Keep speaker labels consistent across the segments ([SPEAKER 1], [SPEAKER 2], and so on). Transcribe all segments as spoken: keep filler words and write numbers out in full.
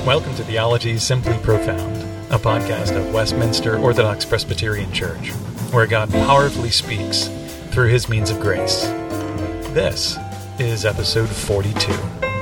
[SPEAKER 1] Welcome to Theology Simply Profound, a podcast of Westminster Orthodox Presbyterian Church, where God powerfully speaks through his means of grace. This is episode forty-two.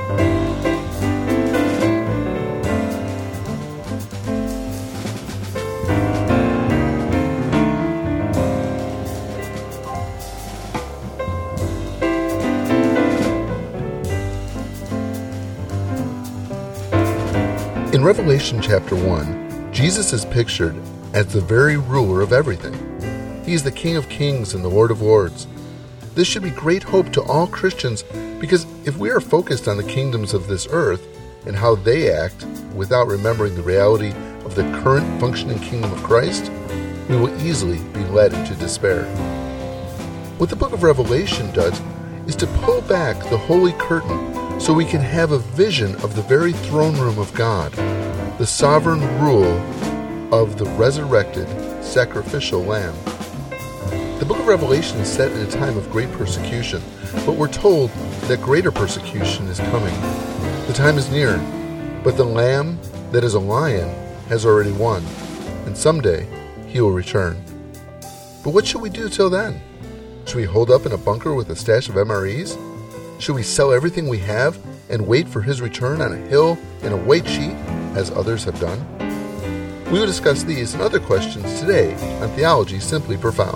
[SPEAKER 2] In Revelation chapter one, Jesus is pictured as the very ruler of everything. He is the King of Kings and the Lord of Lords. This should be great hope to all Christians, because if we are focused on the kingdoms of this earth and how they act without remembering the reality of the current functioning kingdom of Christ, we will easily be led into despair. What the book of Revelation does is to pull back the holy curtain so we can have a vision of the very throne room of God, the sovereign rule of the resurrected sacrificial Lamb. The book of Revelation is set in a time of great persecution, but we're told that greater persecution is coming. The time is near, but the Lamb that is a lion has already won, and someday he will return. But what should we do till then? Should we hold up in a bunker with a stash of M R Es? Should we sell everything we have and wait for his return on a hill in a white sheet, as others have done? We will discuss these and other questions today on Theology Simply Profound.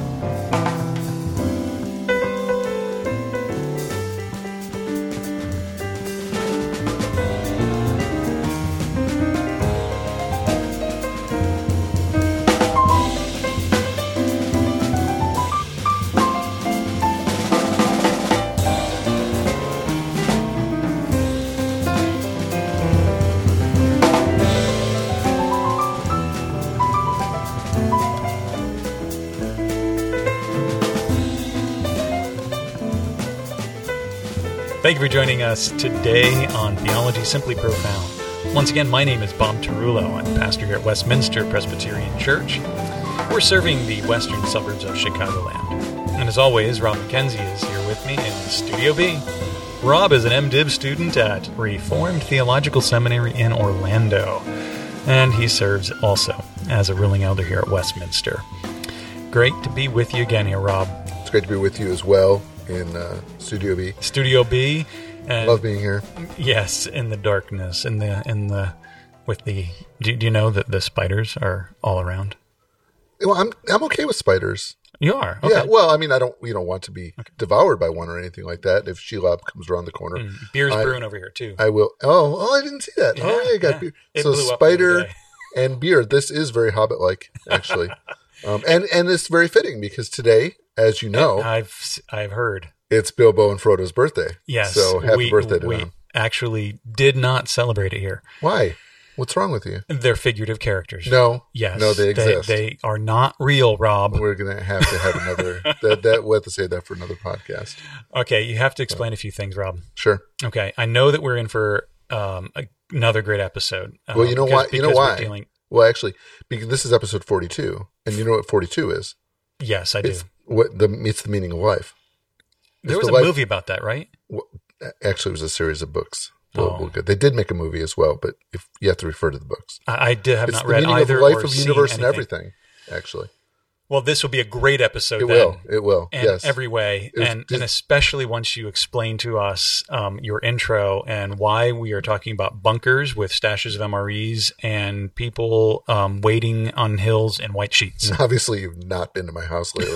[SPEAKER 1] Thank you for joining us today on Theology Simply Profound. Once again, my name is Bob Tarullo. I'm pastor here at Westminster Presbyterian Church. We're serving the western suburbs of Chicagoland. And as always, Rob McKenzie is here with me in Studio B. Rob is an MDiv student at Reformed Theological Seminary in Orlando, and he serves also as a ruling elder here at Westminster. Great to be with you again here, Rob.
[SPEAKER 2] It's great to be with you as well. In uh, Studio B.
[SPEAKER 1] Studio B. And
[SPEAKER 2] love being here.
[SPEAKER 1] Yes, in the darkness, in the in the with the. Do, do you know that the spiders are all around?
[SPEAKER 2] Well, I'm I'm okay with spiders.
[SPEAKER 1] You are, okay.
[SPEAKER 2] Yeah. Well, I mean, I don't you don't want to be okay. devoured by one or anything like that. If Shelob comes around the corner,
[SPEAKER 1] mm, beer's I, brewing over here too.
[SPEAKER 2] I will. Oh, oh, I didn't see that. Yeah, oh, yeah, you got
[SPEAKER 1] yeah.
[SPEAKER 2] beer.
[SPEAKER 1] It
[SPEAKER 2] So
[SPEAKER 1] blew up
[SPEAKER 2] spider and beer. This is very Hobbit-like, actually, um, and and it's very fitting because today, as you know,
[SPEAKER 1] I've I've heard.
[SPEAKER 2] It's Bilbo and Frodo's birthday.
[SPEAKER 1] Yes.
[SPEAKER 2] So happy
[SPEAKER 1] we,
[SPEAKER 2] birthday to
[SPEAKER 1] we
[SPEAKER 2] them.
[SPEAKER 1] We actually did not celebrate it here.
[SPEAKER 2] Why? What's wrong with you?
[SPEAKER 1] They're figurative characters.
[SPEAKER 2] No.
[SPEAKER 1] Yes.
[SPEAKER 2] No, they exist.
[SPEAKER 1] They, they are not real, Rob.
[SPEAKER 2] We're going to have to have another, that, that, we'll have to say that for another podcast.
[SPEAKER 1] Okay. You have to explain so. a few things, Rob.
[SPEAKER 2] Sure.
[SPEAKER 1] Okay. I know that we're in for um, another great episode. Um,
[SPEAKER 2] well, you know
[SPEAKER 1] because,
[SPEAKER 2] why? You know why?
[SPEAKER 1] Dealing...
[SPEAKER 2] Well, actually, because this is episode forty-two, and you know what forty-two is?
[SPEAKER 1] Yes, I
[SPEAKER 2] it's
[SPEAKER 1] do.
[SPEAKER 2] What the, it's the meaning of life.
[SPEAKER 1] There was
[SPEAKER 2] the
[SPEAKER 1] a
[SPEAKER 2] life,
[SPEAKER 1] movie about that, right?
[SPEAKER 2] Well, actually, it was a series of books. We'll,
[SPEAKER 1] oh.
[SPEAKER 2] we'll get, they did make a movie as well, but if you have to refer to the books.
[SPEAKER 1] I, I did have
[SPEAKER 2] it's
[SPEAKER 1] not read either.
[SPEAKER 2] It's the meaning of
[SPEAKER 1] or
[SPEAKER 2] life, of universe,
[SPEAKER 1] anything.
[SPEAKER 2] and everything, actually.
[SPEAKER 1] Well, this will be a great episode.
[SPEAKER 2] It
[SPEAKER 1] then,
[SPEAKER 2] will. It will.
[SPEAKER 1] In
[SPEAKER 2] yes.
[SPEAKER 1] every way,
[SPEAKER 2] was,
[SPEAKER 1] and and especially once you explain to us um, your intro and why we are talking about bunkers with stashes of M R Es and people um, waiting on hills in white sheets.
[SPEAKER 2] Obviously, you've not been to my house lately.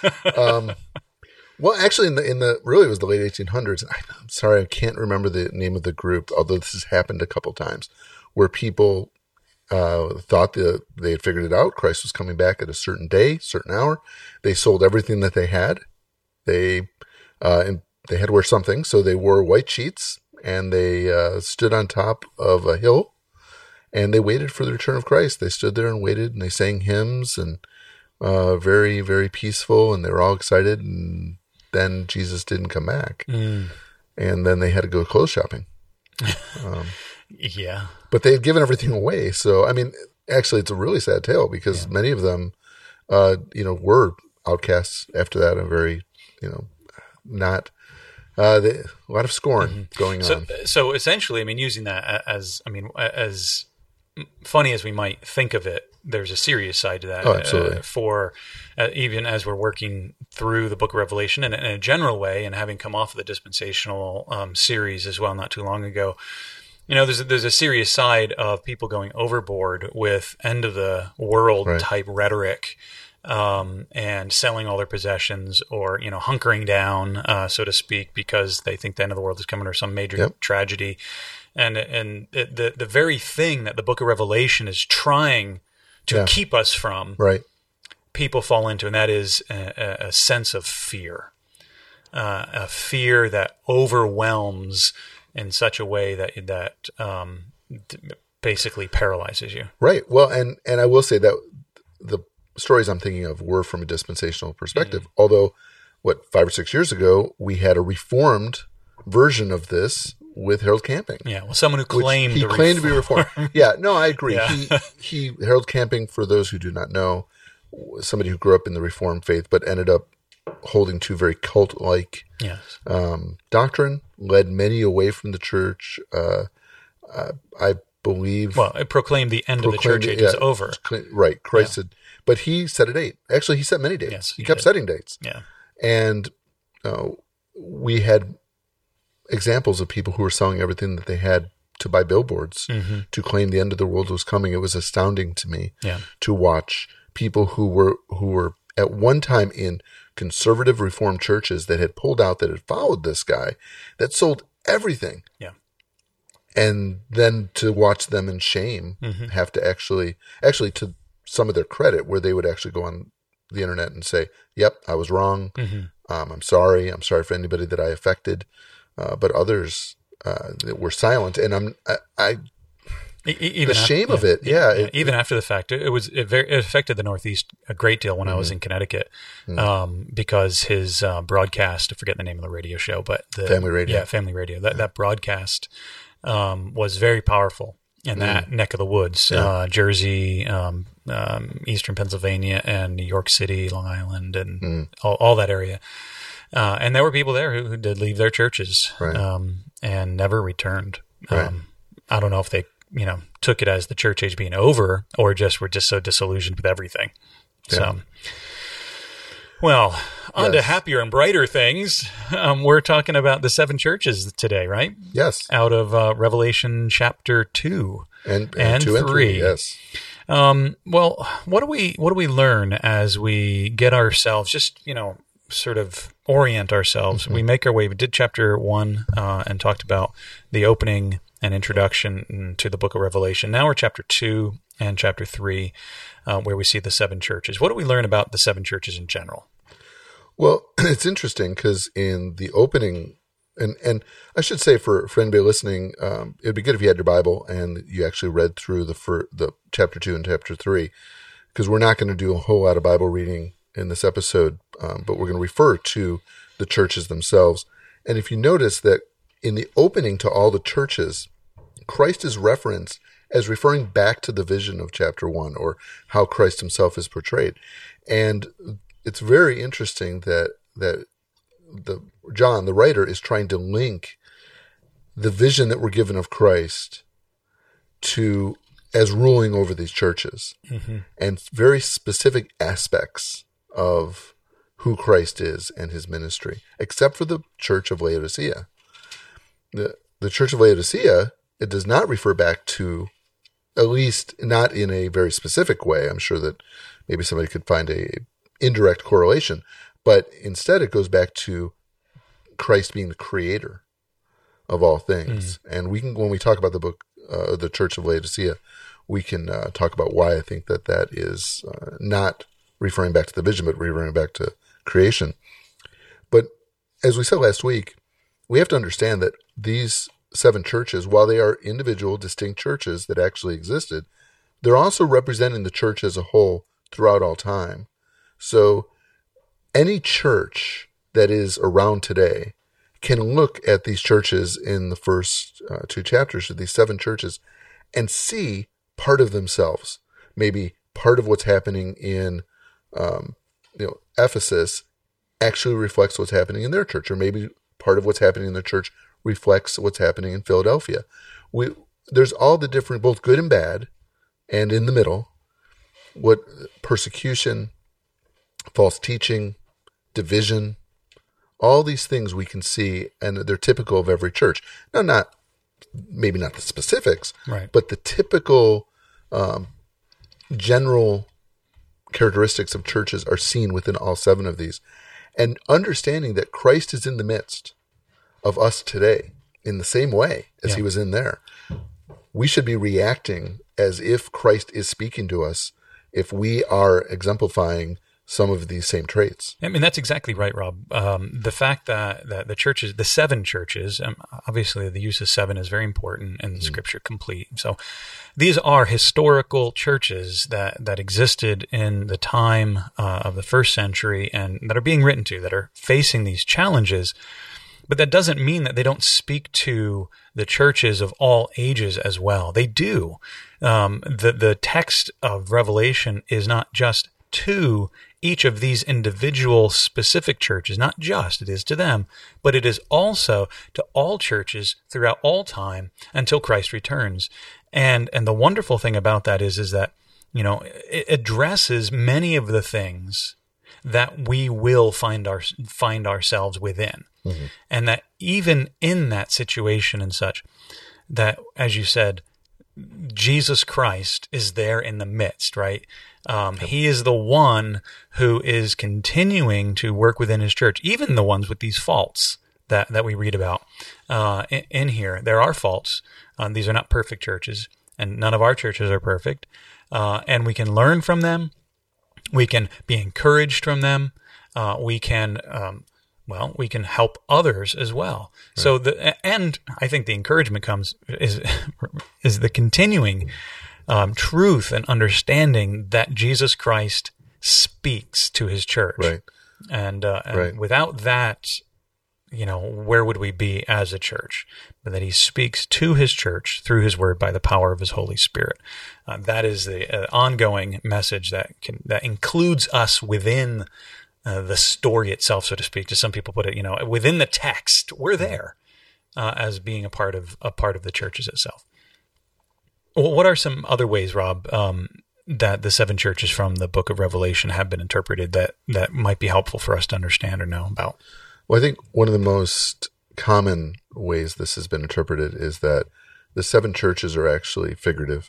[SPEAKER 2] um, well, actually, in the in the really it was the late eighteen hundreds. I'm sorry, I can't remember the name of the group, although this has happened a couple times, where people uh, thought that they had figured it out. Christ was coming back at a certain day, certain hour. They sold everything that they had. They uh, and they had to wear something, so they wore white sheets and they uh, stood on top of a hill and they waited for the return of Christ. They stood there and waited, and they sang hymns and uh, very, very peaceful, and they were all excited. And then Jesus didn't come back,
[SPEAKER 1] mm.
[SPEAKER 2] and then they had to go clothes shopping. Um,
[SPEAKER 1] yeah,
[SPEAKER 2] but they had given everything away. So, I mean, actually, it's a really sad tale because yeah. many of them, uh, you know, were outcasts after that, and very, you know, not Uh, the, a lot of scorn
[SPEAKER 1] mm-hmm.
[SPEAKER 2] going
[SPEAKER 1] so,
[SPEAKER 2] on.
[SPEAKER 1] So essentially, I mean, using that as, I mean, as funny as we might think of it, there's a serious side to that.
[SPEAKER 2] Oh, absolutely.
[SPEAKER 1] Uh, for uh, even as we're working through the Book of Revelation in, in a general way, and having come off of the dispensational um, series as well not too long ago, you know, there's a, there's a serious side of people going overboard with end of the world
[SPEAKER 2] Right.
[SPEAKER 1] type rhetoric. Um, and selling all their possessions, or, you know, hunkering down, uh, so to speak, because they think the end of the world is coming or some major
[SPEAKER 2] Yep.
[SPEAKER 1] tragedy. And and it, the the very thing that the Book of Revelation is trying to
[SPEAKER 2] Yeah.
[SPEAKER 1] keep us from,
[SPEAKER 2] Right.
[SPEAKER 1] people fall into, and that is a, a sense of fear, uh, a fear that overwhelms in such a way that that um, basically paralyzes you.
[SPEAKER 2] Right. Well, and, and I will say that the stories I'm thinking of were from a dispensational perspective. Mm-hmm. Although, what, five or six years ago, we had a reformed version of this with Harold Camping.
[SPEAKER 1] Yeah, well, someone who claimed
[SPEAKER 2] he
[SPEAKER 1] to
[SPEAKER 2] claimed
[SPEAKER 1] reform.
[SPEAKER 2] to be reformed. Yeah, no, I agree.
[SPEAKER 1] Yeah.
[SPEAKER 2] He, he, Harold Camping, for those who do not know, was somebody who grew up in the Reformed faith, but ended up holding to very cult-like
[SPEAKER 1] Yes.
[SPEAKER 2] um, doctrine, led many away from the church. Uh, uh, I believe.
[SPEAKER 1] Well, it proclaimed the end of the church age
[SPEAKER 2] yeah,
[SPEAKER 1] is over.
[SPEAKER 2] Right. Christ
[SPEAKER 1] Yeah.
[SPEAKER 2] said, but he set a date. Actually, he set many dates.
[SPEAKER 1] Yes,
[SPEAKER 2] he,
[SPEAKER 1] he
[SPEAKER 2] kept
[SPEAKER 1] did.
[SPEAKER 2] setting dates.
[SPEAKER 1] Yeah.
[SPEAKER 2] And uh, we had examples of people who were selling everything that they had to buy billboards
[SPEAKER 1] Mm-hmm.
[SPEAKER 2] to claim the end of the world was coming. It was astounding to me
[SPEAKER 1] Yeah.
[SPEAKER 2] to watch people who were who were at one time in conservative Reformed churches that had pulled out, that had followed this guy, that sold everything.
[SPEAKER 1] Yeah.
[SPEAKER 2] And then to watch them in shame
[SPEAKER 1] Mm-hmm.
[SPEAKER 2] have to actually, actually to some of their credit, where they would actually go on the internet and say, yep, I was wrong.
[SPEAKER 1] Mm-hmm.
[SPEAKER 2] Um, I'm sorry. I'm sorry for anybody that I affected. Uh, but others uh, that were silent. And I'm, I, I
[SPEAKER 1] E- e- even
[SPEAKER 2] the
[SPEAKER 1] af-
[SPEAKER 2] shame
[SPEAKER 1] yeah,
[SPEAKER 2] of it. Yeah. it-
[SPEAKER 1] even after the fact, it, it was it, very, it affected the Northeast a great deal when I was in Connecticut, um, because his uh, broadcast, I forget the name of the radio show, but the
[SPEAKER 2] Family Radio.
[SPEAKER 1] yeah, Family Radio. That that broadcast um, was very powerful in that neck of the woods,
[SPEAKER 2] Yeah.
[SPEAKER 1] uh, Jersey, um, um, Eastern Pennsylvania, and New York City, Long Island, and
[SPEAKER 2] Mm.
[SPEAKER 1] all, all that area. Uh, and there were people there who, who did leave their churches,
[SPEAKER 2] Right.
[SPEAKER 1] um, and never returned.
[SPEAKER 2] Right.
[SPEAKER 1] Um, I don't know if they, you know, took it as the church age being over, or just were just so disillusioned with everything.
[SPEAKER 2] Yeah.
[SPEAKER 1] So, well, on to
[SPEAKER 2] Yes.
[SPEAKER 1] happier and brighter things. Um, we're talking about the seven churches today, right?
[SPEAKER 2] yes.
[SPEAKER 1] Out of uh, Revelation chapter two.
[SPEAKER 2] And, and,
[SPEAKER 1] and
[SPEAKER 2] two and three.
[SPEAKER 1] three.
[SPEAKER 2] Yes.
[SPEAKER 1] Um, well, what do we what do we learn as we get ourselves just, you know, sort of orient ourselves?
[SPEAKER 2] Mm-hmm.
[SPEAKER 1] We make our way. We did chapter one uh, and talked about the opening and introduction to the book of Revelation. Now we're chapter two and chapter three, uh, where we see the seven churches. What do we learn about the seven churches in general?
[SPEAKER 2] Well, it's interesting because in the opening, and, and I should say for, for anybody listening, um, it'd be good if you had your Bible and you actually read through the fir- the chapter two and chapter three, because we're not going to do a whole lot of Bible reading in this episode, um, but we're going to refer to the churches themselves. And if you notice that in the opening to all the churches, Christ is referenced as referring back to the vision of chapter one, or how Christ himself is portrayed. And it's very interesting that that the John, the writer, is trying to link the vision that we're given of Christ to as ruling over these churches,
[SPEAKER 1] Mm-hmm.
[SPEAKER 2] and very specific aspects of who Christ is and his ministry, except for the church of Laodicea. The, the church of Laodicea, it does not refer back to, at least not in a very specific way. I'm sure that maybe somebody could find a indirect correlation, but instead it goes back to Christ being the creator of all things. Mm. And we can, when we talk about the book, uh, the church of Laodicea, we can uh, talk about why I think that that is uh, not referring back to the vision, but referring back to creation. But as we said last week, we have to understand that these seven churches, while they are individual, distinct churches that actually existed, they're also representing the church as a whole throughout all time. So any church that is around today can look at these churches in the first uh, two chapters of these seven churches and see part of themselves. Maybe part of what's happening in um, you know, Ephesus actually reflects what's happening in their church, or maybe part of what's happening in the church reflects what's happening in Philadelphia. We, there's all the different, both good and bad, and in the middle, what persecution, false teaching, division, all these things we can see, and they're typical of every church. Now, not maybe not the specifics,
[SPEAKER 1] right,
[SPEAKER 2] but the typical um, general characteristics of churches are seen within all seven of these. And understanding that Christ is in the midst of us today in the same way as
[SPEAKER 1] yeah.
[SPEAKER 2] he was in there, we should be reacting as if Christ is speaking to us if we are exemplifying some of these same traits.
[SPEAKER 1] I mean, that's exactly right, Rob. Um, the fact that, that the churches, the seven churches, um, obviously the use of seven is very important in the mm-hmm. Scripture complete. So these are historical churches that, that existed in the time uh, of the first century and that are being written to, that are facing these challenges. But that doesn't mean that they don't speak to the churches of all ages as well. They do. Um, the, the text of Revelation is not just to each of these individual specific churches, not just, it is to them, but it is also to all churches throughout all time until Christ returns. And and the wonderful thing about that is, is that, you know, it addresses many of the things that we will find our find ourselves within. Mm-hmm. And that even in that situation and such, that, as you said, Jesus Christ is there in the midst, right? Um, yep. He is the one who is continuing to work within his church, even the ones with these faults that, that we read about uh, in, in here. There are faults. Um, these are not perfect churches, and none of our churches are perfect. Uh, and we can learn from them. We can be encouraged from them. Uh, we can, um, well, we can help others as well. Right. So the and I think the encouragement comes is is the continuing um, truth and understanding that Jesus Christ speaks to his church.
[SPEAKER 2] Right.
[SPEAKER 1] And, uh, and
[SPEAKER 2] right.
[SPEAKER 1] without that, you know, where would we be as a church? But that he speaks to his church through his word by the power of his Holy Spirit. Uh, that is the uh, ongoing message that can that includes us within uh, the story itself, so to speak. Just some people put it, you know, within the text, we're there uh, as being a part of a part of the churches itself. Well, what are some other ways, Rob, um, that the seven churches from the book of Revelation have been interpreted that that might be helpful for us to understand or know about?
[SPEAKER 2] Well, I think one of the most common ways this has been interpreted is that the seven churches are actually figurative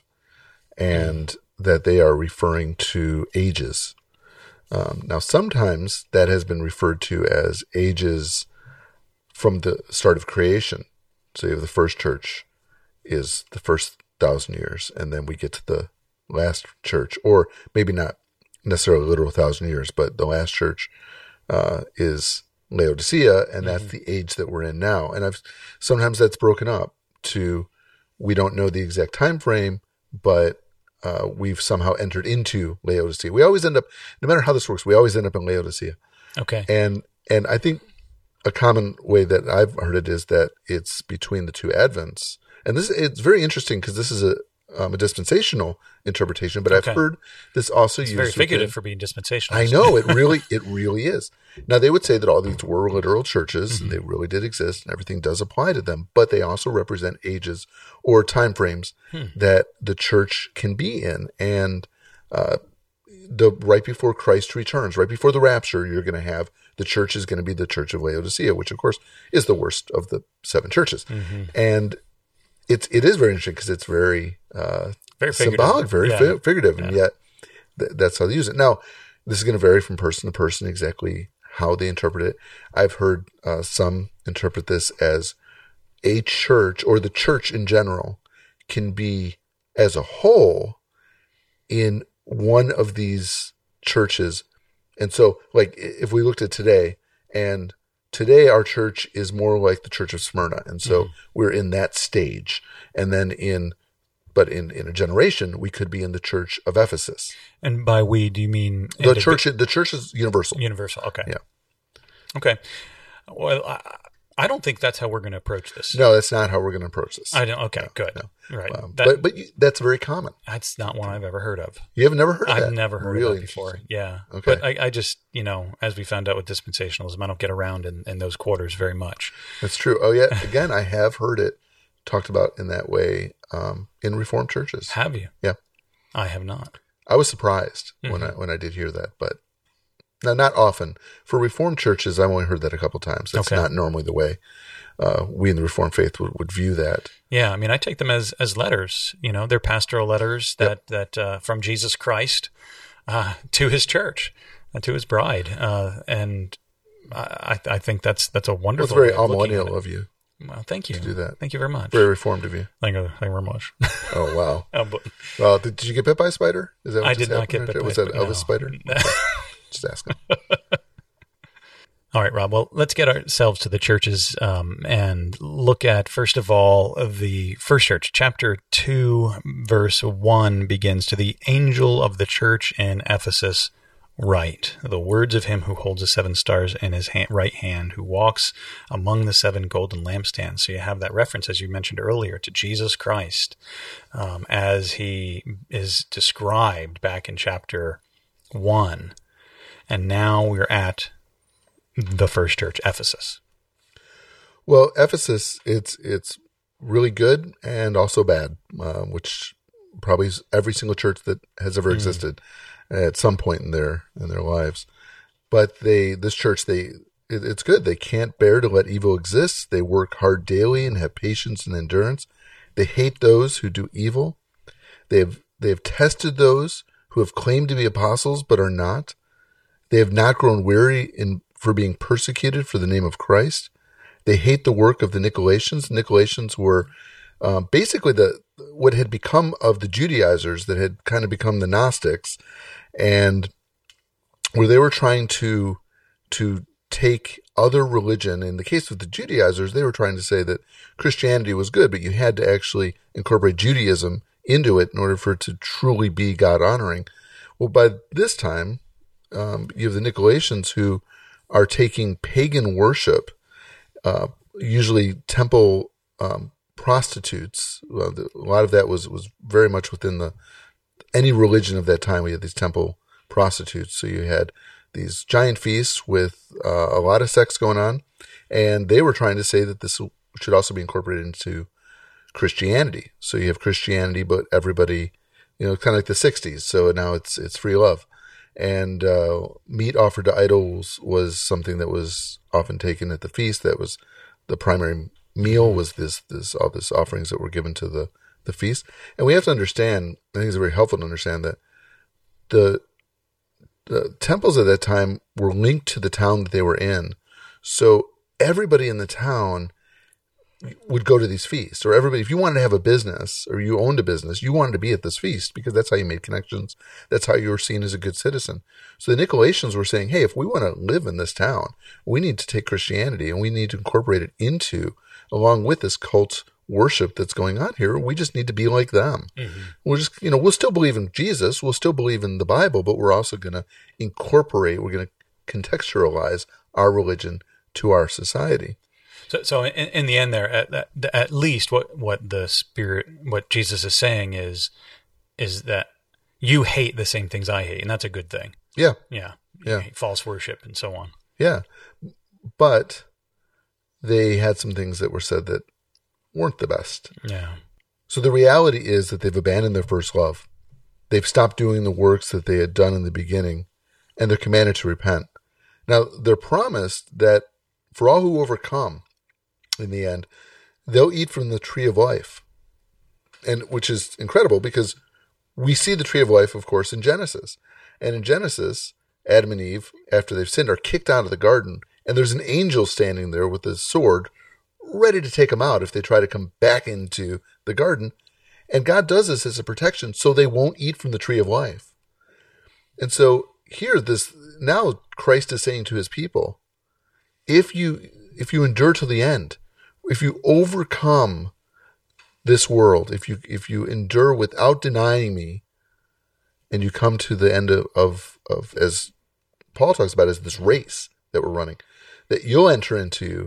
[SPEAKER 2] and mm. that they are referring to ages. Um, now, sometimes that has been referred to as ages from the start of creation. So you have the first church is the first thousand years, and then we get to the last church, or maybe not necessarily a literal thousand years, but the last church uh, is Laodicea, and that's mm-hmm. the age that we're in now. And I've sometimes that's broken up to we don't know the exact time frame, but uh, we've somehow entered into Laodicea. We always end up, no matter how this works, we always end up in Laodicea.
[SPEAKER 1] Okay.
[SPEAKER 2] And and I think a common way that I've heard it is that it's between the two Advents. And this it's very interesting because this is a Um, a dispensational interpretation, but okay. I've heard this also
[SPEAKER 1] it's
[SPEAKER 2] used.
[SPEAKER 1] Very figurative
[SPEAKER 2] within,
[SPEAKER 1] for being dispensational.
[SPEAKER 2] I know it really, it really is. Now they would say that all these were literal churches, mm-hmm. and they really did exist, and everything does apply to them. But they also represent ages or time frames hmm. that the church can be in, and uh, the right before Christ returns, right before the rapture, you're going to have the church is going to be the church of Laodicea, which of course is the worst of the seven churches, mm-hmm. and It's it is very interesting because it's very, uh,
[SPEAKER 1] very
[SPEAKER 2] symbolic, very
[SPEAKER 1] yeah.
[SPEAKER 2] fi- figurative,
[SPEAKER 1] yeah.
[SPEAKER 2] and yet th- that's how they use it. Now, this is going to vary from person to person exactly how they interpret it. I've heard uh, some interpret this as a church, or the church in general, can be as a whole in one of these churches. And so, like, if we looked at today, and today, our church is more like the Church of Smyrna, and so mm-hmm. we're in that stage. And then in, but in, in a generation, we could be in the Church of Ephesus.
[SPEAKER 1] And by we, do you mean
[SPEAKER 2] the church? The church is universal.
[SPEAKER 1] Universal. Okay.
[SPEAKER 2] Yeah.
[SPEAKER 1] Okay. Well, I, I don't think that's how we're going to approach this.
[SPEAKER 2] No, that's not how we're going to approach this.
[SPEAKER 1] I don't. Okay,
[SPEAKER 2] no,
[SPEAKER 1] good.
[SPEAKER 2] No.
[SPEAKER 1] Right.
[SPEAKER 2] Um,
[SPEAKER 1] that,
[SPEAKER 2] but but you, that's very common.
[SPEAKER 1] That's not one I've ever heard of.
[SPEAKER 2] You have never heard of
[SPEAKER 1] I've
[SPEAKER 2] that?
[SPEAKER 1] never heard
[SPEAKER 2] really
[SPEAKER 1] of that before. Yeah.
[SPEAKER 2] Okay.
[SPEAKER 1] But I, I just, you know, as we found out with dispensationalism, I don't get around in, in those quarters very much.
[SPEAKER 2] That's true. Oh, yeah. Again, I have heard it talked about in that way um, in Reformed churches.
[SPEAKER 1] Have you?
[SPEAKER 2] Yeah.
[SPEAKER 1] I have not.
[SPEAKER 2] I was surprised
[SPEAKER 1] Mm-hmm.
[SPEAKER 2] when I when I did hear that, but now not often. For Reformed churches, I've only heard that a couple times. That's
[SPEAKER 1] Okay.
[SPEAKER 2] not normally the way uh, we in the Reformed faith would, would view that.
[SPEAKER 1] Yeah, I mean, I take them as as letters. You know, they're pastoral letters that
[SPEAKER 2] Yep.
[SPEAKER 1] that uh, from Jesus Christ uh, to His church, uh, to His bride, uh, and I I think that's that's a
[SPEAKER 2] Well,
[SPEAKER 1] wonderful.
[SPEAKER 2] it's very
[SPEAKER 1] way of looking at
[SPEAKER 2] amillennial
[SPEAKER 1] it.
[SPEAKER 2] of you.
[SPEAKER 1] Well, thank you.
[SPEAKER 2] to do that.
[SPEAKER 1] Thank you very much.
[SPEAKER 2] Very Reformed of you.
[SPEAKER 1] Thank you, thank you very much.
[SPEAKER 2] Oh, wow.
[SPEAKER 1] Uh, but
[SPEAKER 2] Well, did, did you get bit by a spider? Is that what
[SPEAKER 1] I
[SPEAKER 2] just
[SPEAKER 1] did not
[SPEAKER 2] happened
[SPEAKER 1] get
[SPEAKER 2] right
[SPEAKER 1] bit
[SPEAKER 2] there?
[SPEAKER 1] by
[SPEAKER 2] Was
[SPEAKER 1] a
[SPEAKER 2] that
[SPEAKER 1] spider,
[SPEAKER 2] Elvis
[SPEAKER 1] no.
[SPEAKER 2] spider? Just asking.
[SPEAKER 1] All right, Rob. Well, let's get ourselves to the churches um, and look at, first of all, the first church. Chapter two, verse one begins, "To the angel of the church in Ephesus write, the words of him who holds the seven stars in his hand, right hand, who walks among the seven golden lampstands." So you have that reference, as you mentioned earlier, to Jesus Christ um, as he is described back in chapter one. And now we're at the first church, Ephesus.
[SPEAKER 2] Well, Ephesus, it's it's really good and also bad, uh, which probably is every single church that has ever existed at some point in their in their lives. But they, this church, they it, it's good. They can't bear to let evil exist. They work hard daily and have patience and endurance. They hate those who do evil. They have they have tested those who have claimed to be apostles but are not. They have not grown weary in for being persecuted for the name of Christ. They hate the work of the Nicolaitans. Nicolaitans were uh, basically the what had become of the Judaizers that had kind of become the Gnostics, and where they were trying to to take other religion. In the case of the Judaizers, they were trying to say that Christianity was good, but you had to actually incorporate Judaism into it in order for it to truly be God-honoring. Well, by this time, um, you have the Nicolaitans who are taking pagan worship, uh, usually temple um, prostitutes. Well, the, a lot of that was, was very much within the any religion of that time. We had these temple prostitutes. So you had these giant feasts with uh, a lot of sex going on, and they were trying to say that this should also be incorporated into Christianity. So you have Christianity, but everybody, you know, kind of like the sixties. So now it's it's free love. And uh, meat offered to idols was something that was often taken at the feast. That was the primary meal, was this this all this offerings that were given to the, the feast. And we have to understand, I think it's very helpful to understand that the the temples at that time were linked to the town that they were in. So everybody in the town would go to these feasts, or everybody, if you wanted to have a business or you owned a business, you wanted to be at this feast because that's how you made connections. That's how you were seen as a good citizen. So the Nicolaitans were saying, hey, if we want to live in this town, we need to take Christianity and we need to incorporate it into, along with this cult worship that's going on here. We just need to be like them. Mm-hmm. We'll just, you know, we'll still believe in Jesus. We'll still believe in the Bible, but we're also going to incorporate, we're going to contextualize our religion to our society.
[SPEAKER 1] So, so in, in the end, there, at, at least what, what the Spirit, what Jesus is saying is, is that you hate the same things I hate, and that's a good thing.
[SPEAKER 2] Yeah,
[SPEAKER 1] yeah,
[SPEAKER 2] yeah.
[SPEAKER 1] You hate false worship and so on.
[SPEAKER 2] Yeah, but they had some things that were said that weren't the best.
[SPEAKER 1] Yeah.
[SPEAKER 2] So the reality is that they've abandoned their first love. They've stopped doing the works that they had done in the beginning, and they're commanded to repent. Now, they're promised that for all who overcome, in the end, they'll eat from the tree of life, and which is incredible because we see the tree of life, of course, in Genesis. And in Genesis, Adam and Eve, after they've sinned, are kicked out of the garden, and there's an angel standing there with his sword, ready to take them out if they try to come back into the garden. And God does this as a protection so they won't eat from the tree of life. And so here, this now Christ is saying to his people, if you if you endure to the end, if you overcome this world, if you if you endure without denying me, and you come to the end of, of, of as Paul talks about, as this race that we're running, that you'll enter into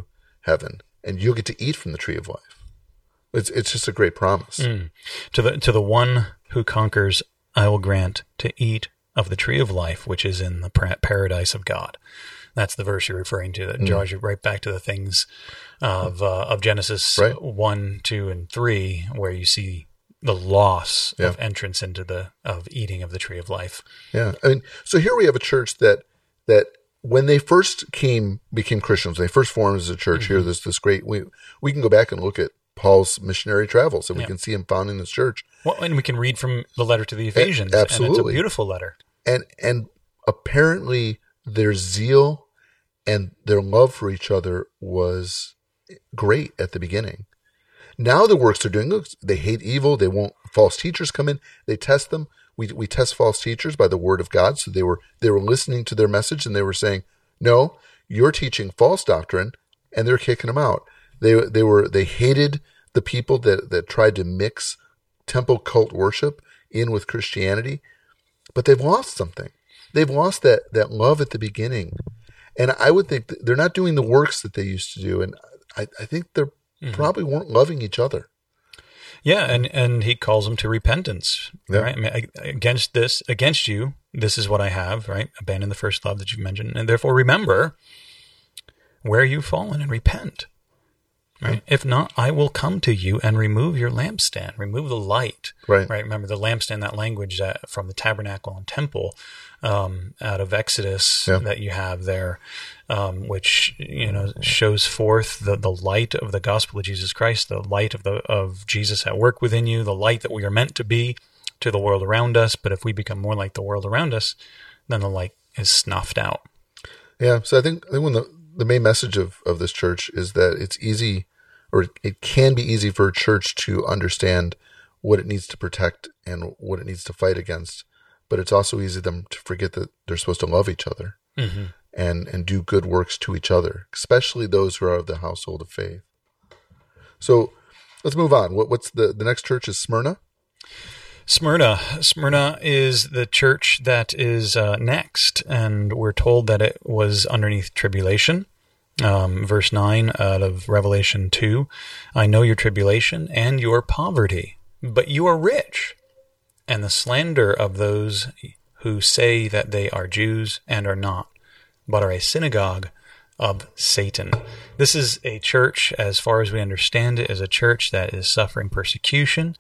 [SPEAKER 2] heaven, and you'll get to eat from the tree of life. It's it's just a great promise.
[SPEAKER 1] Mm. To the to the one who conquers, I will grant to eat of the tree of life, which is in the paradise of God. That's the verse you're referring to. That draws you right back to the things of uh, of Genesis right. one, two, and three, where you see the loss yeah. of entrance into the of eating of the tree of life.
[SPEAKER 2] Yeah, I mean, so here we have a church that that when they first came became Christians, they first formed as a church. Mm-hmm. Here, there's this great. We we can go back and look at Paul's missionary travels, and we yeah. can see him founding this church.
[SPEAKER 1] Well, and we can read from the letter to the Ephesians.
[SPEAKER 2] A- absolutely,
[SPEAKER 1] and it's a beautiful letter.
[SPEAKER 2] And and apparently their zeal and their love for each other was great at the beginning. Now the works they're doing, they hate evil. They won't false teachers come in. They test them. We we test false teachers by the word of God. So they were they were listening to their message and they were saying, "No, you're teaching false doctrine," and they're kicking them out. They they were they hated the people that that tried to mix temple cult worship in with Christianity, but they've lost something. They've lost that that love at the beginning. And I would think that they're not doing the works that they used to do. And I, I think they mm-hmm. probably weren't loving each other.
[SPEAKER 1] Yeah, and, and he calls them to repentance, yeah. right? I mean, against this, against you, this is what I have, right? Abandon the first love that you've mentioned. And therefore remember where you've fallen and repent, right? Yeah. If not, I will come to you and remove your lampstand, remove the light,
[SPEAKER 2] right?
[SPEAKER 1] right? Remember the lampstand, that language that from the tabernacle and temple, Um, out of Exodus yeah. that you have there, um, which, you know, shows forth the, the light of the gospel of Jesus Christ, the light of the of Jesus at work within you, the light that we are meant to be to the world around us. But if we become more like the world around us, then the light is snuffed out.
[SPEAKER 2] Yeah. So I think, I think when the, the main message of, of this church is that it's easy, or it can be easy for a church to understand what it needs to protect and what it needs to fight against. But it's also easy for them to forget that they're supposed to love each other mm-hmm. and, and do good works to each other, especially those who are of the household of faith. So let's move on. What, what's the, the next church is Smyrna?
[SPEAKER 1] Smyrna. Smyrna is the church that is uh, next, and we're told that it was underneath tribulation. Um, verse nine out of Revelation two, I know your tribulation and your poverty, but you are rich. And the slander of those who say that they are Jews and are not, but are a synagogue of Satan. This is a church, as far as we understand it, is a church that is suffering persecution.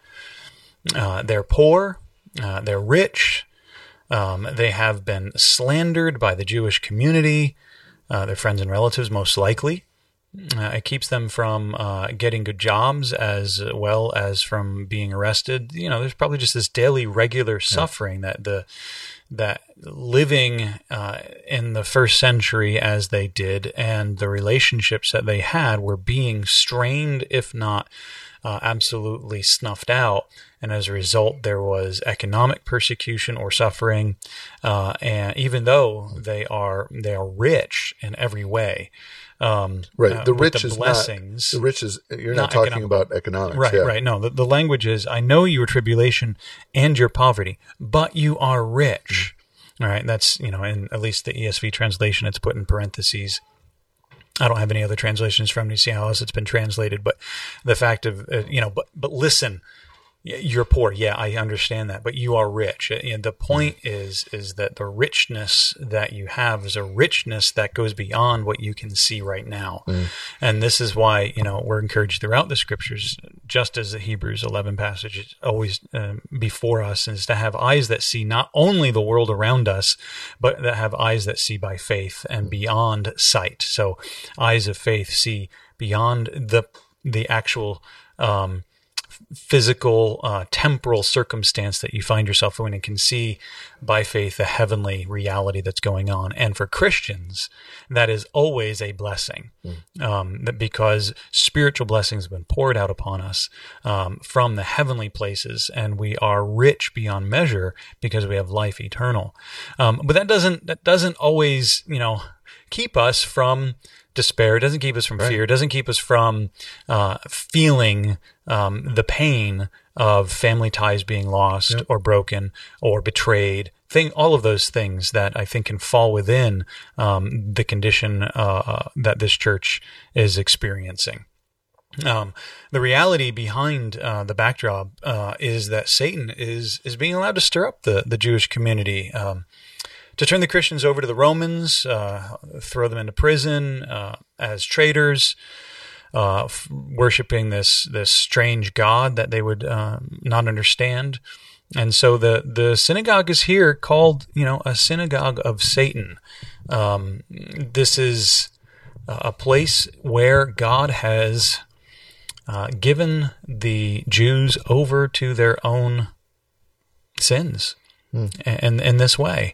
[SPEAKER 1] Uh, they're poor, uh, they're rich, um, they have been slandered by the Jewish community, uh, their friends and relatives most likely. Uh, it keeps them from uh, getting good jobs as well as from being arrested. You know, there's probably just this daily, regular suffering yeah. that the that living uh, in the first century as they did, and the relationships that they had were being strained, if not uh, absolutely snuffed out. And as a result, there was economic persecution or suffering. Uh, and even though they are they are rich in every way. Um,
[SPEAKER 2] right. The
[SPEAKER 1] uh,
[SPEAKER 2] rich
[SPEAKER 1] the
[SPEAKER 2] is
[SPEAKER 1] blessings,
[SPEAKER 2] not, the rich is, you're not,
[SPEAKER 1] not
[SPEAKER 2] talking
[SPEAKER 1] economic.
[SPEAKER 2] about economics.
[SPEAKER 1] Right,
[SPEAKER 2] yeah.
[SPEAKER 1] right. No, the, the language is, I know your tribulation and your poverty, but you are rich. Mm-hmm. All right. That's, you know, in at least the E S V translation, it's put in parentheses. I don't have any other translations from me to see how else it's been translated, but the fact of, uh, you know, but, but listen, you're poor. Yeah, I understand that, but you are rich. And the point is, is that the richness that you have is a richness that goes beyond what you can see right now. Mm. And this is why, you know, we're encouraged throughout the scriptures, just as the Hebrews eleven passage is always um, before us, is to have eyes that see not only the world around us, but that have eyes that see by faith and beyond sight. So eyes of faith see beyond the, the actual, um, physical, uh, temporal circumstance that you find yourself in, and can see by faith the heavenly reality that's going on. And for Christians, that is always a blessing, mm. um, because spiritual blessings have been poured out upon us um, from the heavenly places, and we are rich beyond measure because we have life eternal. Um, but that doesn't that doesn't always, you know, keep us from despair. It doesn't keep us from
[SPEAKER 2] Right.
[SPEAKER 1] fear. It doesn't keep us from uh, feeling um, the pain of family ties being lost
[SPEAKER 2] Yep.
[SPEAKER 1] or broken or betrayed. Thing, all of those things that I think can fall within um, the condition uh, that this church is experiencing. Um, the reality behind uh, the backdrop uh, is that Satan is is being allowed to stir up the the Jewish community, um, to turn the Christians over to the Romans, uh, throw them into prison uh, as traitors, uh, f- worshiping this this strange god that they would uh, not understand. And so the the synagogue is here called, you know, a synagogue of Satan. Um, this is a place where God has uh, given the Jews over to their own sins,
[SPEAKER 2] Hmm.
[SPEAKER 1] and in this way,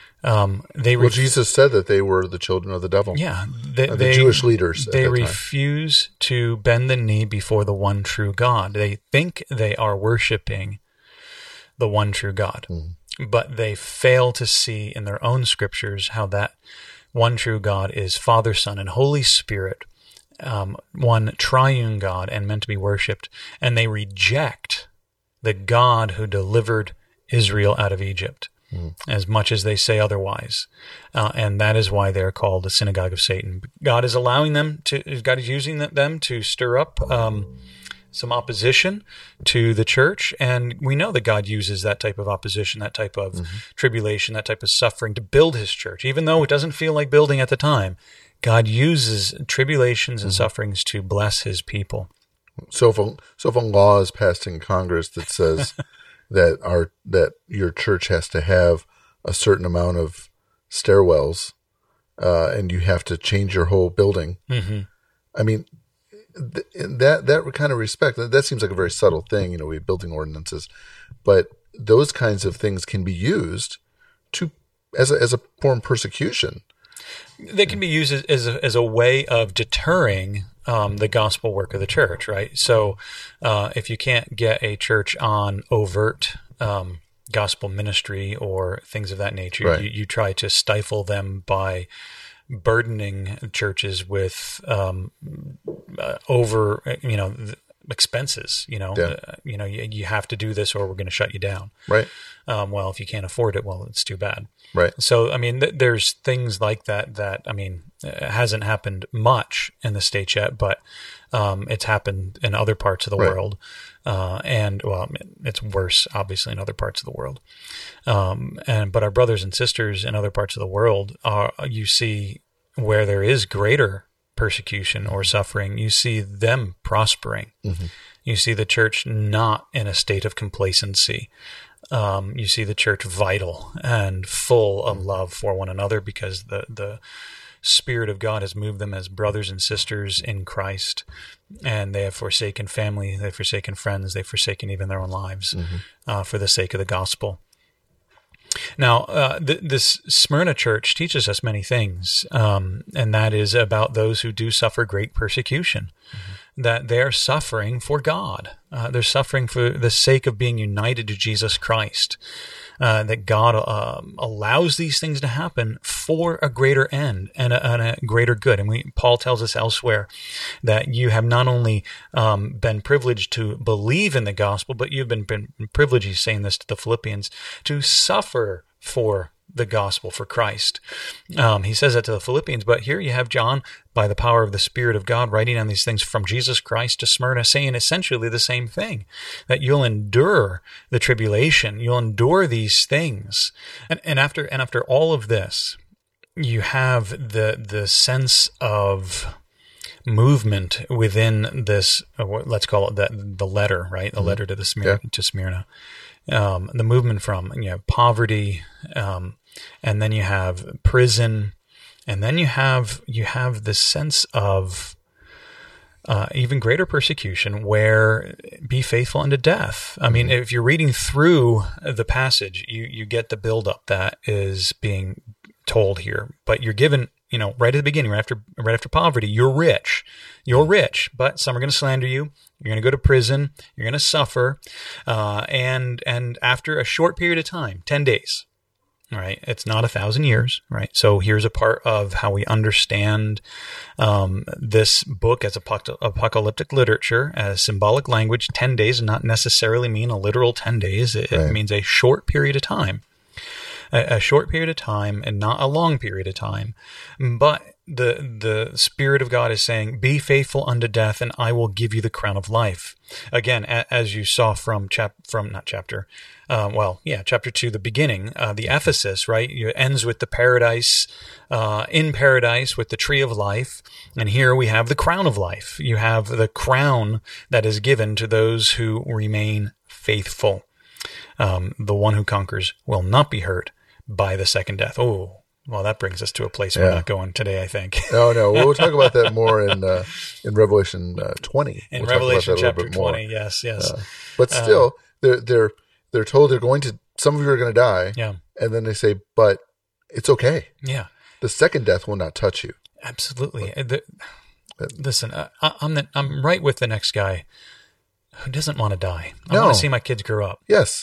[SPEAKER 1] um, they
[SPEAKER 2] Well,
[SPEAKER 1] ref-
[SPEAKER 2] Jesus said that they were the children of the devil.
[SPEAKER 1] yeah, they,
[SPEAKER 2] Uh, the
[SPEAKER 1] they-
[SPEAKER 2] Jewish leaders at
[SPEAKER 1] They
[SPEAKER 2] that time.
[SPEAKER 1] refuse to bend the knee before the one true God. They think they are worshiping the one true God, but they fail to see in their own scriptures how that one true God is Father, Son, and Holy Spirit, um, one triune God and meant to be worshipped. And they reject the God who delivered Israel out of Egypt, as much as they say otherwise. Uh, and that is why they're called the synagogue of Satan. God is allowing them to, God is using them to stir up um, some opposition to the church. And we know that God uses that type of opposition, that type of tribulation, that type of suffering to build his church. Even though it doesn't feel like building at the time, God uses tribulations and sufferings to bless his people.
[SPEAKER 2] So if a, so if a law is passed in Congress that says that our that your church has to have a certain amount of stairwells, uh, and you have to change your whole building,
[SPEAKER 1] Mm-hmm.
[SPEAKER 2] I mean, th- that that kind of respect that, that seems like a very subtle thing. You know, we have building ordinances, but those kinds of things can be used to as a, as a form of persecution.
[SPEAKER 1] They can be used as, as, a, as a way of deterring um, the gospel work of the church, right? So uh, if you can't get a church on overt um, gospel ministry or things of that nature,
[SPEAKER 2] Right.
[SPEAKER 1] you, you try to stifle them by burdening churches with um, uh, over, you know, th- expenses. You know,
[SPEAKER 2] Yeah.
[SPEAKER 1] uh, you know, you, you have to do this, or we're going to shut you down.
[SPEAKER 2] Right.
[SPEAKER 1] Um, well, if you can't afford it, well, it's too bad.
[SPEAKER 2] Right.
[SPEAKER 1] So, I mean, th- there's things like that that, I mean, uh, hasn't happened much in the States yet, but um, it's happened in other parts of the
[SPEAKER 2] Right.
[SPEAKER 1] world. Uh, and, well, it's worse, obviously, in other parts of the world. Um, and But our brothers and sisters in other parts of the world, are you see where there is greater persecution or suffering, you see them prospering.
[SPEAKER 2] Mm-hmm.
[SPEAKER 1] You see the church not in a state of complacency. Um, you see the church vital and full of love for one another because the, the Spirit of God has moved them as brothers and sisters in Christ, and they have forsaken family, they've forsaken friends, they've forsaken even their own lives
[SPEAKER 2] Mm-hmm.
[SPEAKER 1] uh, for the sake of the gospel. Now, uh, th- this Smyrna church teaches us many things, um, and that is about those who do suffer great persecution, mm-hmm. that they're suffering for God. Uh, they're suffering for the sake of being united to Jesus Christ, uh, that God uh, allows these things to happen for a greater end and a, and a greater good. And we, Paul tells us elsewhere that you have not only um, been privileged to believe in the gospel, but you've been, been privileged, he's saying this to the Philippians, to suffer for the gospel, for Christ. Um, he says that to the Philippians, but here you have John, by the power of the Spirit of God, writing on these things from Jesus Christ to Smyrna, saying essentially the same thing, that you'll endure the tribulation, you'll endure these things. And, and after and after all of this, you have the the sense of movement within this, uh, let's call it the, the letter, right? The mm-hmm. letter to the Smyrna, yeah. to Smyrna. Um, the movement from, you know, poverty, um, and then you have prison, and then you have you have this sense of uh, even greater persecution, where be faithful unto death. I mean, if you're reading through the passage, you you get the buildup that is being told here, but you're given, you know, right at the beginning, right after right after poverty, you're rich, you're rich, but some are going to slander you. You're going to go to prison. You're going to suffer, uh, and and after a short period of time, ten days, right? It's not a thousand years, right? So here's a part of how we understand um, this book as apoc- apocalyptic literature, as symbolic language. Ten days does not necessarily mean a literal ten days. It,
[SPEAKER 2] Right.
[SPEAKER 1] it means a short period of time, a, a short period of time and not a long period of time. But the the Spirit of God is saying, be faithful unto death, and I will give you the crown of life. Again, a, as you saw from chap from not chapter, uh, well, yeah, chapter two, the beginning, uh, the Ephesus, right? It ends with the paradise, uh, in paradise with the tree of life, and here we have the crown of life. You have the crown that is given to those who remain faithful. Um, the one who conquers will not be hurt by the second death. Oh. Well, that brings us to a place we're
[SPEAKER 2] Yeah.
[SPEAKER 1] not going today, I think.
[SPEAKER 2] No, no, we'll talk about that more in uh, in Revelation uh, twenty.
[SPEAKER 1] In
[SPEAKER 2] We'll talk about
[SPEAKER 1] Revelation
[SPEAKER 2] that a little
[SPEAKER 1] chapter
[SPEAKER 2] bit more.
[SPEAKER 1] twenty, yes, yes.
[SPEAKER 2] Uh, but still, they're they're they're told they're going to. Some of you are going to die,
[SPEAKER 1] yeah,
[SPEAKER 2] and then they say, "But it's okay.
[SPEAKER 1] yeah,
[SPEAKER 2] The second death will not touch you."
[SPEAKER 1] absolutely. Uh, the- listen, uh, I, I'm the, I'm right with the next guy who doesn't want to die. I
[SPEAKER 2] No.
[SPEAKER 1] want to see my kids grow up,
[SPEAKER 2] Yes,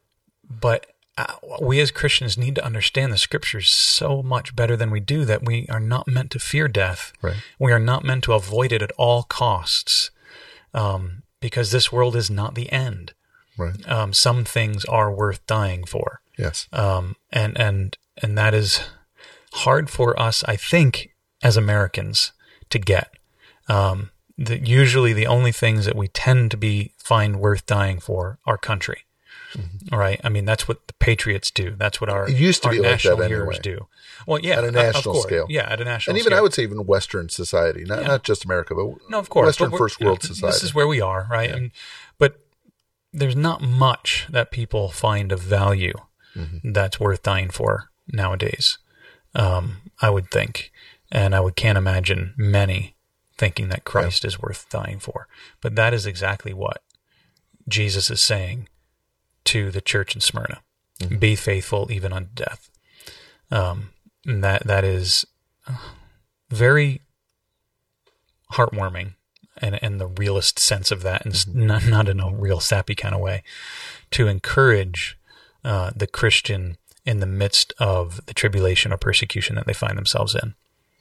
[SPEAKER 1] but uh, we as Christians need to understand the Scriptures so much better than we do that we are not meant to fear death.
[SPEAKER 2] right.
[SPEAKER 1] We are not meant to avoid it at all costs, um, because this world is not the end.
[SPEAKER 2] Right.
[SPEAKER 1] Um, some things are worth dying for.
[SPEAKER 2] Yes.
[SPEAKER 1] Um, and, and, and that is hard for us, I think, as Americans to get. Um, the, usually the only things that we tend to be find worth dying for are country. Mm-hmm. Right? I mean, that's what the patriots do. That's what our,
[SPEAKER 2] It used to
[SPEAKER 1] our
[SPEAKER 2] be like
[SPEAKER 1] national
[SPEAKER 2] that
[SPEAKER 1] heroes
[SPEAKER 2] anyway.
[SPEAKER 1] do. Well, yeah.
[SPEAKER 2] At a
[SPEAKER 1] of
[SPEAKER 2] national
[SPEAKER 1] course.
[SPEAKER 2] scale.
[SPEAKER 1] Yeah, at a national
[SPEAKER 2] And even
[SPEAKER 1] scale.
[SPEAKER 2] I would say even Western society, not
[SPEAKER 1] Yeah.
[SPEAKER 2] not just America, but
[SPEAKER 1] No, of course.
[SPEAKER 2] Western
[SPEAKER 1] but we're-
[SPEAKER 2] first
[SPEAKER 1] you know,
[SPEAKER 2] world society.
[SPEAKER 1] This is where we are, right?
[SPEAKER 2] Yeah.
[SPEAKER 1] And, but there's not much that people find of value
[SPEAKER 2] Mm-hmm.
[SPEAKER 1] that's worth dying for nowadays, um, I would think. And I would can't imagine many thinking that Christ is worth dying for. But that is exactly what Jesus is saying to the church in Smyrna.
[SPEAKER 2] Mm-hmm.
[SPEAKER 1] Be faithful even unto death. Um, and that that is very heartwarming, and in the realist sense of that, and
[SPEAKER 2] Mm-hmm.
[SPEAKER 1] not, not in a real sappy kind of way, to encourage uh, the Christian in the midst of the tribulation or persecution that they find themselves in.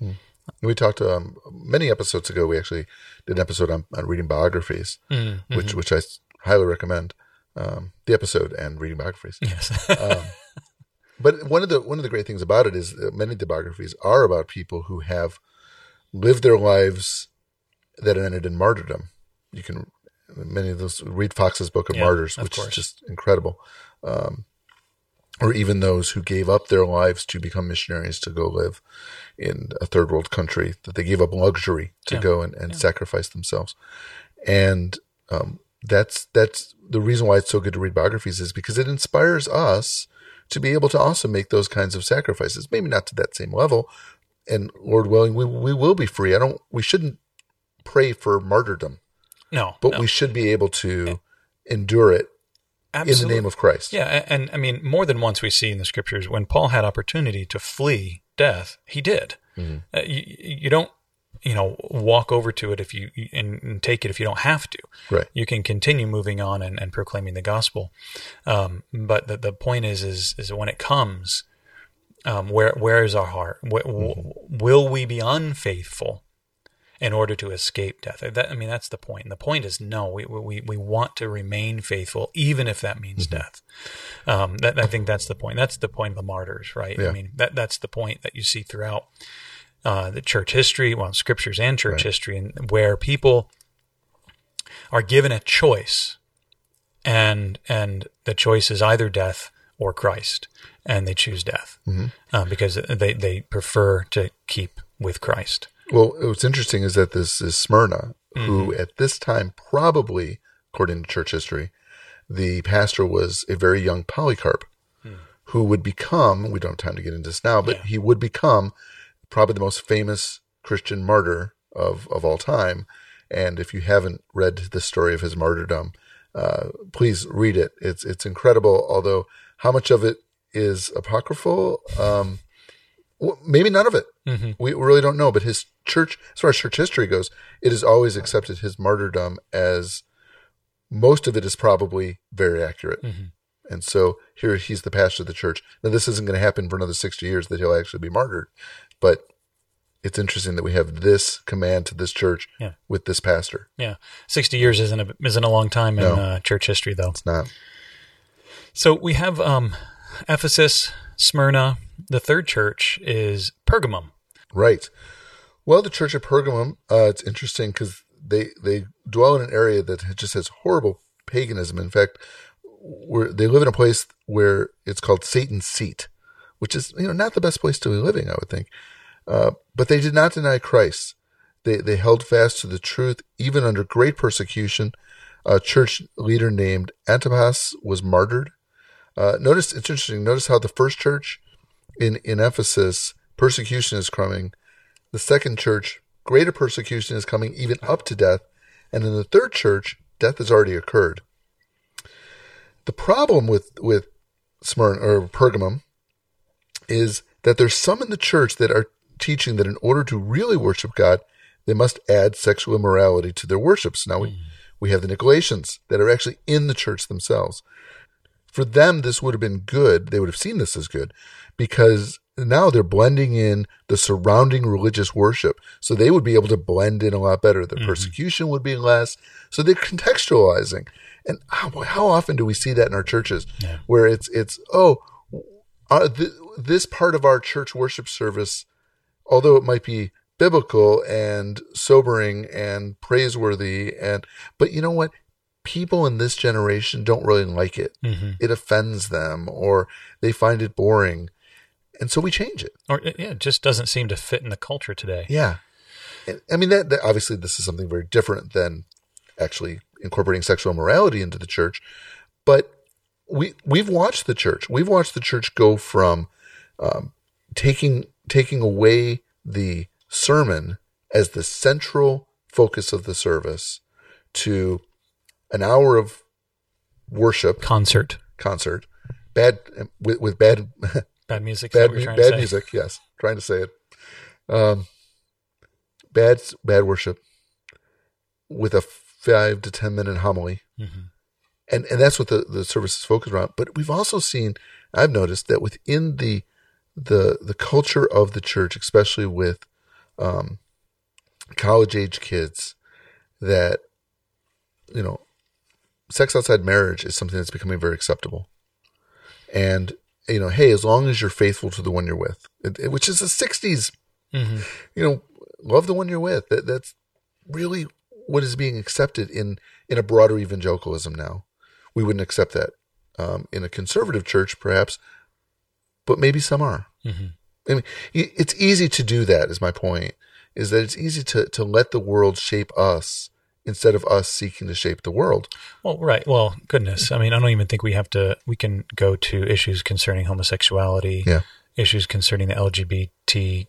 [SPEAKER 2] We talked um, many episodes ago. We actually did an episode on, on reading biographies,
[SPEAKER 1] Mm-hmm.
[SPEAKER 2] which which I s- highly recommend. Um, the episode and reading biographies.
[SPEAKER 1] Yes.
[SPEAKER 2] Um, but one of the one of the great things about it is that many of the biographies are about people who have lived their lives that ended in martyrdom. You can many of those read Fox's Book of
[SPEAKER 1] Yeah,
[SPEAKER 2] Martyrs,
[SPEAKER 1] of
[SPEAKER 2] which
[SPEAKER 1] course.
[SPEAKER 2] is just incredible. Um, or even those who gave up their lives to become missionaries to go live in a third world country, that they gave up luxury to
[SPEAKER 1] Yeah.
[SPEAKER 2] go and, and
[SPEAKER 1] Yeah.
[SPEAKER 2] sacrifice themselves. And um, that's that's the reason why it's so good to read biographies, is because it inspires us to be able to also make those kinds of sacrifices. Maybe not to that same level, and Lord willing, we we will be free. I don't. We shouldn't pray for martyrdom,
[SPEAKER 1] no.
[SPEAKER 2] but
[SPEAKER 1] no.
[SPEAKER 2] we should be able to endure it
[SPEAKER 1] Absolutely.
[SPEAKER 2] in the name of Christ.
[SPEAKER 1] Yeah, and, and I mean, more than once we see in the Scriptures, when Paul had opportunity to flee death, he did.
[SPEAKER 2] Mm-hmm.
[SPEAKER 1] Uh, you, you don't, you know, walk over to it if you and, and take it if you don't have to.
[SPEAKER 2] Right.
[SPEAKER 1] You can continue moving on and, and proclaiming the gospel. Um, but the, the point is, is, is when it comes, um, where where is our heart? Wh-
[SPEAKER 2] Mm-hmm.
[SPEAKER 1] Will we be unfaithful in order to escape death? That, I mean, that's the point. And the point is, no, we we we want to remain faithful, even if that means
[SPEAKER 2] Mm-hmm.
[SPEAKER 1] death. Um, that, I think that's the point. That's the point of the martyrs, right?
[SPEAKER 2] Yeah.
[SPEAKER 1] I mean, that that's the point that you see throughout uh, the church history, well, scriptures and church
[SPEAKER 2] Right.
[SPEAKER 1] history, and where people are given a choice, and and the choice is either death or Christ, and they choose death
[SPEAKER 2] Mm-hmm.
[SPEAKER 1] uh, because they they prefer to keep with Christ.
[SPEAKER 2] Well, what's interesting is that this is Smyrna, who
[SPEAKER 1] Mm-hmm.
[SPEAKER 2] at this time probably, according to church history, the pastor was a very young Polycarp, who would become, we don't have time to get into this now, but
[SPEAKER 1] Yeah.
[SPEAKER 2] he would become probably the most famous Christian martyr of, of all time. And if you haven't read the story of his martyrdom, uh, please read it. It's it's incredible, although how much of it is apocryphal, um, well, maybe none of it.
[SPEAKER 1] Mm-hmm.
[SPEAKER 2] We really don't know. But his church, as far as church history goes, it has always accepted his martyrdom as most of it is probably very accurate.
[SPEAKER 1] Mm-hmm.
[SPEAKER 2] And so here he's the pastor of the church. Now, this isn't going to happen for another sixty years that he'll actually be martyred. But it's interesting that we have this command to this church
[SPEAKER 1] yeah.
[SPEAKER 2] with this pastor.
[SPEAKER 1] Yeah. sixty years isn't a, isn't a long time in
[SPEAKER 2] No.
[SPEAKER 1] uh, church history, though.
[SPEAKER 2] It's not.
[SPEAKER 1] So we have um, Ephesus, Smyrna. The third church is Pergamum.
[SPEAKER 2] Right. Well, the church of Pergamum, uh, it's interesting because they, they dwell in an area that just has horrible paganism. In fact, where they live in a place where it's called Satan's seat, which is, you know, not the best place to be living, I would think. Uh, but they did not deny Christ. They they held fast to the truth, even under great persecution. A church leader named Antipas was martyred. Uh, notice, it's interesting, notice how the first church in, in Ephesus, persecution is coming. The second church, greater persecution is coming, even up to death. And in the third church, death has already occurred. The problem with, with Smyrna or Pergamum is that there's some in the church that are teaching that in order to really worship God, they must add sexual immorality to their worships. Now, we, mm. we have the Nicolaitans that are actually in the church themselves. For them, this would have been good. They would have seen this as good because now they're blending in the surrounding religious worship. So they would be able to blend in a lot better. The mm-hmm. persecution would be less. So they're contextualizing. And how, how often do we see that in our churches yeah. where it's, it's oh, uh, th- this part of our church worship service, although it might be biblical and sobering and praiseworthy, and but you know what? People in this generation don't really like it. Mm-hmm. It offends them or they find it boring. And so we change it.
[SPEAKER 1] Or yeah, it just doesn't seem to fit in the culture today.
[SPEAKER 2] Yeah. And, I mean, that, that obviously this is something very different than actually incorporating sexual immorality into the church. But we, we've watched the church. We've watched the church go from um, taking taking away the sermon as the central focus of the service to an hour of worship.
[SPEAKER 1] Concert.
[SPEAKER 2] Concert. Bad, with, with bad...
[SPEAKER 1] Bad music.
[SPEAKER 2] Bad, bad music. Yes, trying to say it. Um, bad, bad worship with a five to ten minute homily, mm-hmm. and and that's what the, the service is focused around. But we've also seen, I've noticed that within the the the culture of the church, especially with um, college age kids, that you know, sex outside marriage is something that's becoming very acceptable, and. You know, hey, as long as you're faithful to the one you're with, it, it, which is the sixties, mm-hmm. you know, love the one you're with. That, that's really what is being accepted in, in a broader evangelicalism now. We wouldn't accept that um, in a conservative church, perhaps, but maybe some are. Mm-hmm. I mean, it's easy to do that, is my point, is that it's easy to, to let the world shape us instead of us seeking to shape the world.
[SPEAKER 1] Well, right. Well, goodness. I mean, I don't even think we have to, we can go to issues concerning homosexuality,
[SPEAKER 2] yeah.
[SPEAKER 1] issues concerning the L G B T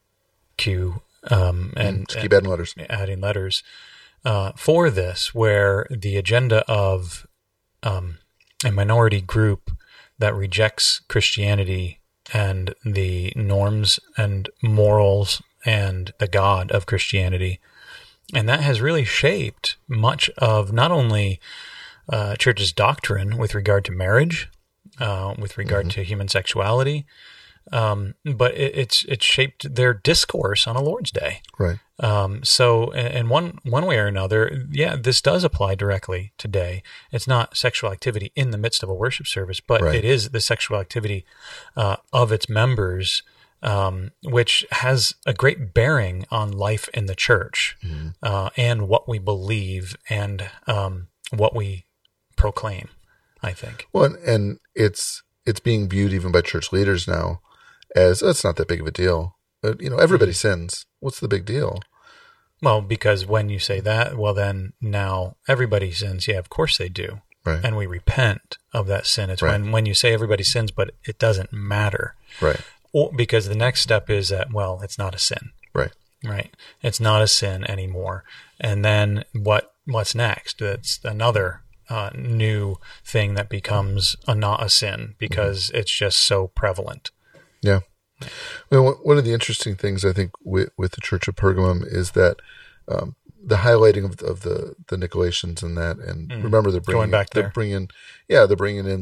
[SPEAKER 1] Q, um, and,
[SPEAKER 2] mm, keep adding letters,
[SPEAKER 1] adding letters, uh, for this, where the agenda of, um, a minority group that rejects Christianity and the norms and morals and the God of Christianity. And that has really shaped much of not only uh, church's doctrine with regard to marriage, uh, with regard mm-hmm. to human sexuality, um, but it, it's it's shaped their discourse on a Lord's Day.
[SPEAKER 2] Right.
[SPEAKER 1] Um, so, in one one way or another, yeah, this does apply directly today. It's not sexual activity in the midst of a worship service, but right. it is the sexual activity uh, of its members. Um, which has a great bearing on life in the church, mm-hmm. uh, and what we believe and um, what we proclaim, I think.
[SPEAKER 2] Well, and it's it's being viewed even by church leaders now as, oh, it's not that big of a deal. But, you know, everybody mm-hmm. sins. What's the big deal?
[SPEAKER 1] Well, because when you say that, well, then now everybody sins. Yeah, of course they do.
[SPEAKER 2] Right.
[SPEAKER 1] And we repent of that sin. It's right. when, when you say everybody sins, but it doesn't matter.
[SPEAKER 2] Right.
[SPEAKER 1] Or, because the next step is that, well, it's not a sin.
[SPEAKER 2] Right.
[SPEAKER 1] Right. It's not a sin anymore. And then what? what's next? That's another uh, new thing that becomes a, not a sin because mm-hmm. it's just so prevalent.
[SPEAKER 2] Yeah. Well, one of the interesting things I think with, with the Church of Pergamum is that um, the highlighting of, of the, the Nicolaitans and that, and mm. remember they're bringing,
[SPEAKER 1] Going back
[SPEAKER 2] they're
[SPEAKER 1] there.
[SPEAKER 2] bringing, yeah, they're bringing in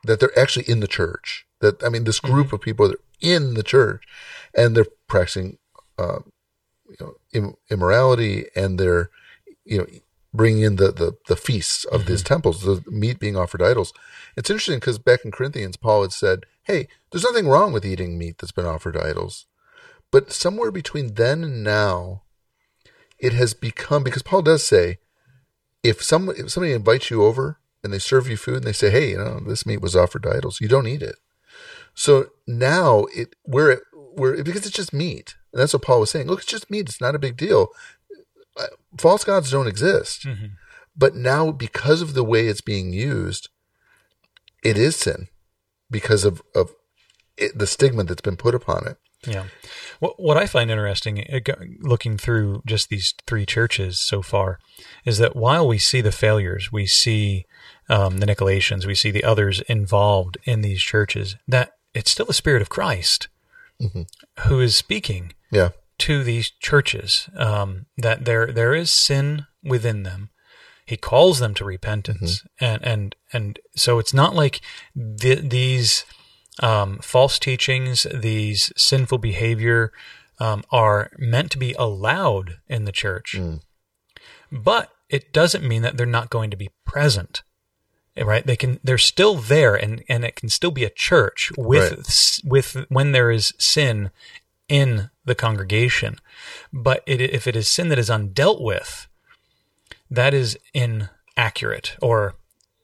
[SPEAKER 2] that they're actually in the church. That I mean, this group mm-hmm. of people that are in the church, and they're practicing, uh, you know, Im- immorality, and they're, you know, bringing in the the, the feasts of mm-hmm. these temples, the meat being offered to idols. It's interesting because back in Corinthians, Paul had said, "Hey, there's nothing wrong with eating meat that's been offered to idols," but somewhere between then and now, it has become, because Paul does say, if somebody if somebody invites you over and they serve you food and they say, "Hey, you know, this meat was offered to idols," you don't eat it. So now it we're we're because it's just meat, and that's what Paul was saying. Look, it's just meat; it's not a big deal. False gods don't exist, mm-hmm. but now because of the way it's being used, it is sin because of of it, the stigma that's been put upon it.
[SPEAKER 1] Yeah. What what I find interesting, looking through just these three churches so far, is that while we see the failures, we see um, the Nicolaitans, we see the others involved in these churches, that it's still the Spirit of Christ mm-hmm. who is speaking
[SPEAKER 2] yeah.
[SPEAKER 1] to these churches, um, that there there is sin within them. He calls them to repentance, mm-hmm. and and and so it's not like the, these um, false teachings, these sinful behavior, um, are meant to be allowed in the church, mm. but it doesn't mean that they're not going to be present. Right? They can. They're still there, and, and it can still be a church with right. with when there is sin in the congregation. But it, if it is sin that is undealt with, that is inaccurate or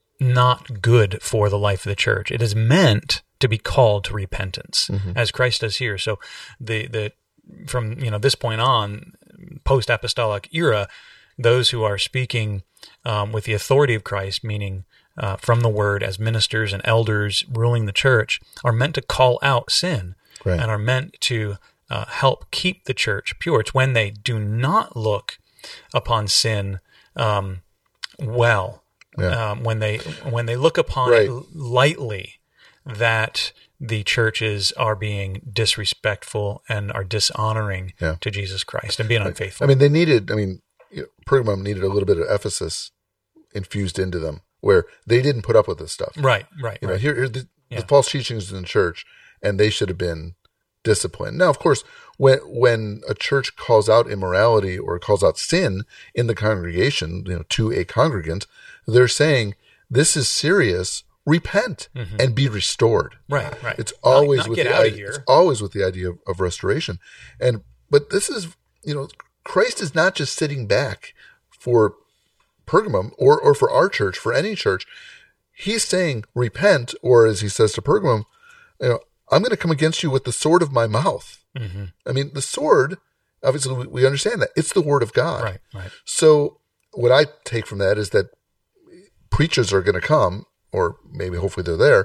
[SPEAKER 1] not good for the life of the church. It is meant to be called to repentance, mm-hmm. as Christ does here. So the the from you know this point on, post apostolic era, those who are speaking um, with the authority of Christ, meaning uh, from the Word as ministers and elders ruling the church, are meant to call out sin right. and are meant to uh, help keep the church pure. It's when they do not look upon sin um, well, yeah. um, when they when they look upon right. it lightly, that the churches are being disrespectful and are dishonoring yeah. to Jesus Christ and being unfaithful.
[SPEAKER 2] I mean, they needed. I mean, you know, Pergamum needed a little bit of Ephesus infused into them, where they didn't put up with this stuff.
[SPEAKER 1] Right, right.
[SPEAKER 2] You know,
[SPEAKER 1] right.
[SPEAKER 2] here, here the,
[SPEAKER 1] yeah.
[SPEAKER 2] the false teachings in the church, and they should have been disciplined. Now, of course, when when a church calls out immorality or calls out sin in the congregation, you know, to a congregant, they're saying this is serious. Repent mm-hmm. and be restored.
[SPEAKER 1] Right, right.
[SPEAKER 2] It's always
[SPEAKER 1] not, not
[SPEAKER 2] with
[SPEAKER 1] get
[SPEAKER 2] the
[SPEAKER 1] out
[SPEAKER 2] idea,
[SPEAKER 1] of here.
[SPEAKER 2] It's always with the idea of, of restoration. And but this is, you know, Christ is not just sitting back for Pergamum or or for our church, for any church. He's saying repent, or as he says to Pergamum, you know, I'm going to come against you with the sword of my mouth. Mm-hmm. I mean, the sword, obviously we, we understand that it's the word of God.
[SPEAKER 1] Right, right.
[SPEAKER 2] So what I take from that is that preachers are going to come, or maybe hopefully they're there,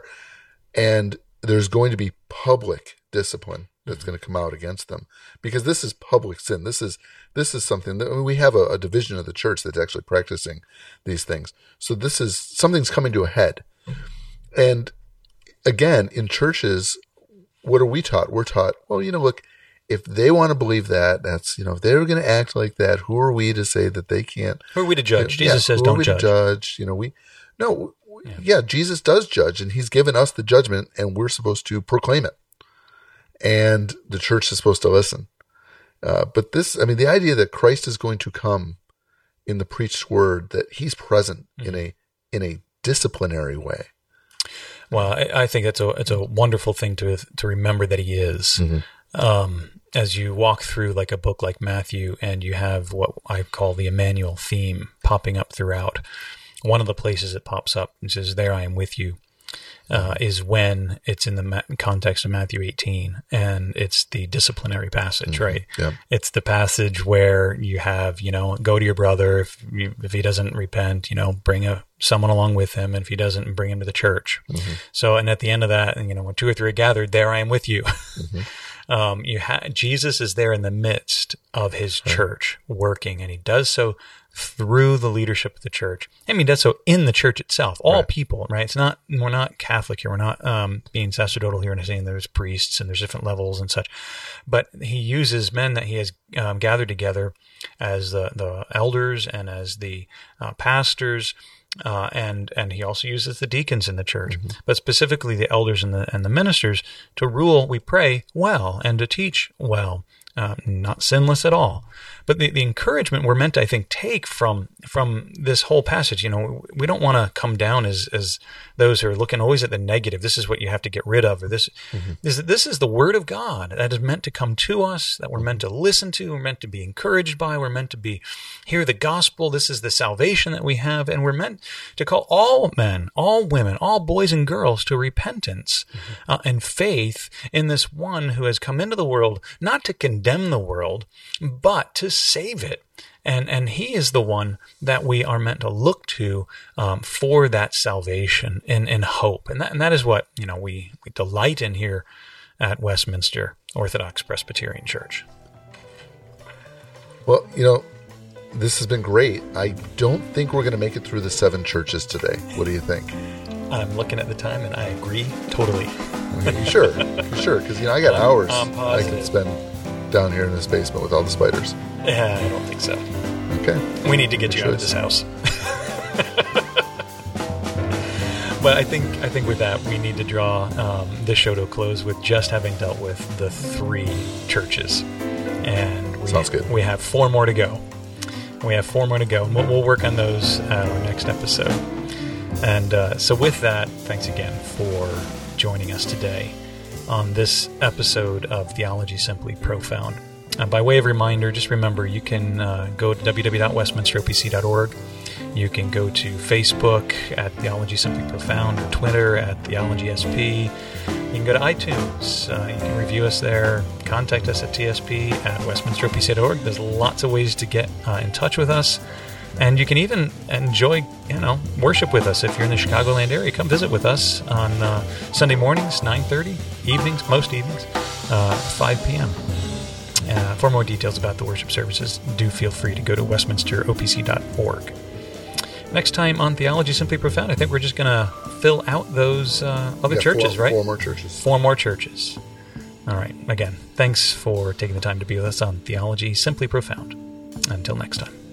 [SPEAKER 2] and there's going to be public discipline that's mm-hmm. going to come out against them, because this is public sin. This is this is something that I mean, we have a, a division of the church that's actually practicing these things. So this is something's coming to a head. And again, in churches, what are we taught? We're taught, well, you know, look, if they want to believe that, that's, you know, if they're going to act like that, who are we to say that they can't?
[SPEAKER 1] Who are we to judge?
[SPEAKER 2] You know,
[SPEAKER 1] Jesus
[SPEAKER 2] yeah,
[SPEAKER 1] says
[SPEAKER 2] who
[SPEAKER 1] don't
[SPEAKER 2] are we
[SPEAKER 1] judge.
[SPEAKER 2] To judge. You know, we, no, yeah. yeah, Jesus does judge, and he's given us the judgment, and we're supposed to proclaim it. And the church is supposed to listen. Uh, but this, I mean, the idea that Christ is going to come in the preached word, that he's present mm-hmm. in a in a disciplinary way.
[SPEAKER 1] Well, I, I think that's a it's a wonderful thing to to remember that he is. Mm-hmm. Um, as you walk through like a book like Matthew, and you have what I call the Emmanuel theme popping up throughout. One of the places it pops up and says, "There I am with you," uh, is when it's in the ma- context of Matthew eighteen, and it's the disciplinary passage, mm-hmm. right?
[SPEAKER 2] Yeah.
[SPEAKER 1] It's the passage where you have, you know, go to your brother if you, if he doesn't repent, you know, bring a someone along with him, and if he doesn't, bring him to the church. Mm-hmm. So, and at the end of that, you know, when two or three are gathered, there I am with you. Mm-hmm. um, you ha- Jesus is there in the midst of his right. church working, and he does so through the leadership of the church. I mean, he does so in the church itself, all right. people, right? It's not, we're not Catholic here. We're not um, being sacerdotal here and saying there's priests and there's different levels and such. But he uses men that he has um, gathered together as the, the elders and as the uh, pastors Uh, and and he also uses the deacons in the church,
[SPEAKER 2] Mm-hmm.
[SPEAKER 1] but specifically the elders and the and the ministers to rule, we pray, well, and to teach well, uh, not sinless at all. But the, the encouragement we're meant to, I think, take from from this whole passage, you know, we don't want to come down as as those who are looking always at the negative. This is what you have to get rid of, or this mm-hmm. is this is the Word of God that is meant to come to us, that we're meant to listen to, we're meant to be encouraged by, we're meant to be hear the gospel. This is the salvation that we have, and we're meant to call all men, all women, all boys and girls to repentance mm-hmm. uh, and faith in this one who has come into the world, not to condemn the world, but to save it. And and he is the one that we are meant to look to um, for that salvation and, and hope. And that, and that is what, you know, we, we delight in here at Westminster Orthodox Presbyterian Church.
[SPEAKER 2] Well, you know, this has been great. I don't think we're going to make it through the seven churches today. What do you think?
[SPEAKER 1] I'm looking at the time, and I agree totally.
[SPEAKER 2] Okay, you sure? You sure? Because, you know, I got hours
[SPEAKER 1] I'm
[SPEAKER 2] I can spend down here in this basement with all the spiders.
[SPEAKER 1] Yeah, I don't think so.
[SPEAKER 2] Okay.
[SPEAKER 1] We need to get
[SPEAKER 2] Good
[SPEAKER 1] you
[SPEAKER 2] choice.
[SPEAKER 1] out of this house. But I think I think with that, we need to draw um, this show to a close with just having dealt with the three churches. And we,
[SPEAKER 2] Sounds good.
[SPEAKER 1] we have four more to go. We have four more to go. We'll, we'll work on those at our next episode. And uh, so with that, thanks again for joining us today on this episode of Theology Simply Profound. Uh, by way of reminder, just remember you can uh, go to w w w dot westminster o p c dot org. You can go to Facebook at Theology Simply Profound, or Twitter at Theology S P. You can go to iTunes. Uh, you can review us there. Contact us at t s p at westminster o p c dot org. There's lots of ways to get uh, in touch with us. And you can even enjoy, you know, worship with us if you're in the Chicagoland area. Come visit with us on uh, Sunday mornings, nine thirty, evenings, most evenings, uh, five p.m. Uh, for more details about the worship services, do feel free to go to westminster o p c dot org. Next time on Theology Simply Profound, I think we're just going to fill out those uh, other
[SPEAKER 2] Yeah,
[SPEAKER 1] churches,
[SPEAKER 2] four,
[SPEAKER 1] right?
[SPEAKER 2] Four more churches.
[SPEAKER 1] Four more churches. All right. Again, thanks for taking the time to be with us on Theology Simply Profound. Until next time.